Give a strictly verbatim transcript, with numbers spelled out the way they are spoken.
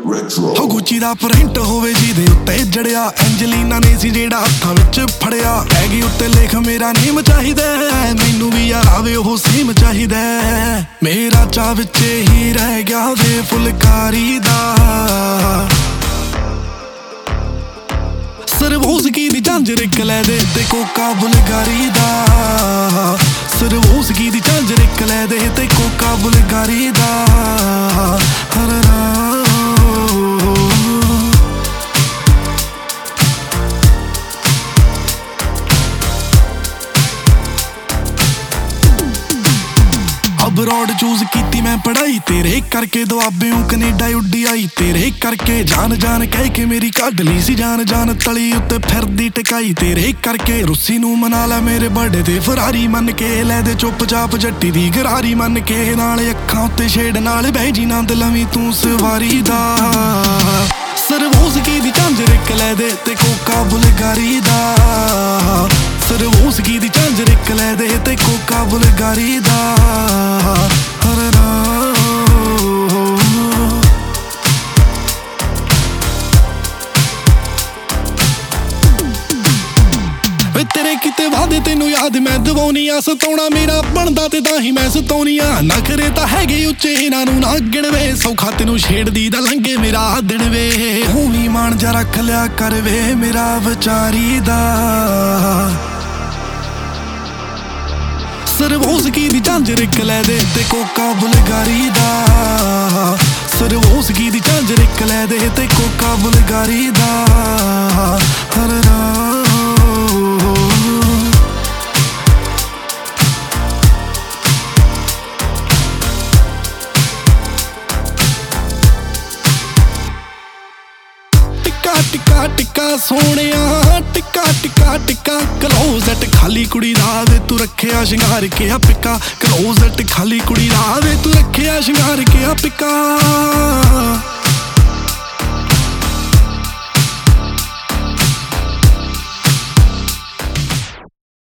ਹੋ ਗੁੱਚੀ ਦਾ ਪ੍ਰਿੰਟ ਹੋਵੇ ਜਿਹਦੇ ਉੱਤੇ ਜੜਿਆ, ਐਂਜਲੀਨਾ ਨੇ ਸੀ ਜਿਹੜਾ ਹੱਥਾਂ ਵਿੱਚ ਫੜਿਆ। ਟੈਗੀ ਉੱਤੇ ਲਿਖ ਮੇਰਾ ਨੇਮ ਚਾਹੀਦਾ, ਮੈਨੂੰ ਵੀ ਯਾਰ ਆਵੇ ਉਹ ਸੇਮ ਚਾਹੀਦਾ। ਮੇਰਾ ਚਾਅ ਵਿੱਚ ਹੀ ਰਹਿ ਗਿਆ ਵੇ ਫੁਲਕਾਰੀ ਦਾ, ਸਰਵੋਸਕੀ ਦੀ ਝਾਂਜਰ ਇੱਕ ਲੈ ਦੇ ਤੇ ਕੋਕਾ ਬੁਲਗਾਰੀ ਦਾ, ਸਰਵੋਸਕੀ ਦੀ ਝਾਂਜਰ ਇੱਕ ਲੈ ਦੇ ਤੇ ਕੋਕਾ ਬੁਲਗਾਰੀ ਦਾ। ਅਬਰੋਡ ਚੂਜ਼ ਕੀਤੀ ਮੈਂ ਪੜ੍ਹਾਈ ਤੇਰੇ ਕਰਕੇ, ਦੁਆਬਿਓਂ ਕਨੇਡਾ ਉੱਡੀ ਆਈ ਤੇਰੇ ਕਰਕੇ। ਜਾਨ ਜਾਨ ਕਹਿ ਕੇ ਮੇਰੀ ਕੱਢ ਲਈ ਸੀ ਜਾਨ, ਜਾਨ ਤਲੀ ਉੱਤੇ ਫਿਰਦੀ ਟਿਕਾਈ ਤੇਰੇ ਕਰਕੇ। ਰੁੱਸੀ ਨੂੰ ਮਨਾ ਲੈ ਮੇਰੇ ਬਰਥਡੇ ਤੇ ਫਰਾਰੀ ਮੰਨ ਕੇ, ਲੈ ਦੇ ਚੁੱਪ ਚਾਪ ਜੱਟੀ ਦੀ ਗਰਾਰੀ ਮੰਨ ਕੇ। ਨਾਲ ਅੱਖਾਂ ਉੱਤੇ ਛੇੜ ਨਾਲ ਬਹਿ ਜੀ ਨੰਦ ਲਵੀਂ ਤੂੰ ਸਵਾਰੀ ਦਾ, ਸਰਵੋਸਕੀ ਦੀ ਝਾਂਜਰ ਇੱਕ ਲੈ ਦੇ ਤੇ ਕੋਕਾ ਬੁਲਗਾਰੀ ਦਾ, ਸਰਵੋਸਕੀ ਦੀ ਝਾਂਜਰ ਇੱਕ ਲੈ ਦੇ ਤੇ ਕੋਕਾ ਬੁਲਗਾਰੀ ਦਾ। ਤੇਰੇ ਕਿਤੇ ਵਾਦੇ ਤੈਨੂੰ ਯਾਦ ਮੈਂ ਦਵਾਉਣੀ ਆ, ਸਤਾਉਣਾ ਮੇਰਾ ਬਣਦਾ ਤੇ ਤਾਂ ਹੀ ਮੈਂ ਸਤਾਉਣੀ ਆ। ਨਖਰੇ ਤਾਂ ਹੈਗੇ ਉੱਚੇ ਇਹਨਾਂ ਨੂੰ ਨਾ ਗਿਣਵੇ, ਸੌਖਾ ਤੈਨੂੰ ਛੇੜਦੀ ਦਾ ਲੰਘੇ ਮੇਰਾ ਦਿਨ ਵੇ। ਤੂੰ ਵੀ ਮਾਣ ਜਾ ਰੱਖ ਲਿਆ ਕਰ ਵੇ ਮੇਰਾ ਵਿਚਾਰੀ ਦਾ, ਸਰਵੋਸਕੀ ਦੀ ਝਾਂਜਰ ਇੱਕ ਲੈ ਦੇ ਤੇ ਕੋਕਾ ਬੁਲਗਾਰੀ ਦਾ, ਸਰਵੋਸਕੀ ਦੀ ਝਾਂਜਰ ਇੱਕ ਲੈ ਦੇ ਤੇ ਕੋਕਾ ਬੁਲਗਾਰੀ ਦਾ। ਟਿੱਕਾ ਟਿੱਕਾ ਸੋਹਣਿਆ ਟਿੱਕਾ ਟਿੱਕਾ ਟਿੱਕਾ, ਕਲੋਜ਼ਟ ਖਾਲੀ ਕੁੜੀ ਦਾ ਵੇ ਤੂੰ ਰੱਖਿਆ ਸ਼ਿੰਗਾਰ ਕੇ ਆ ਪਿੱਕਾ, ਕਲੋਜ਼ਟ ਖਾਲੀ ਕੁੜੀ ਦਾ ਵੇ ਤੂੰ ਰੱਖਿਆ ਸ਼ਿੰਗਾਰ ਕੇ ਆ ਪਿੱਕਾ।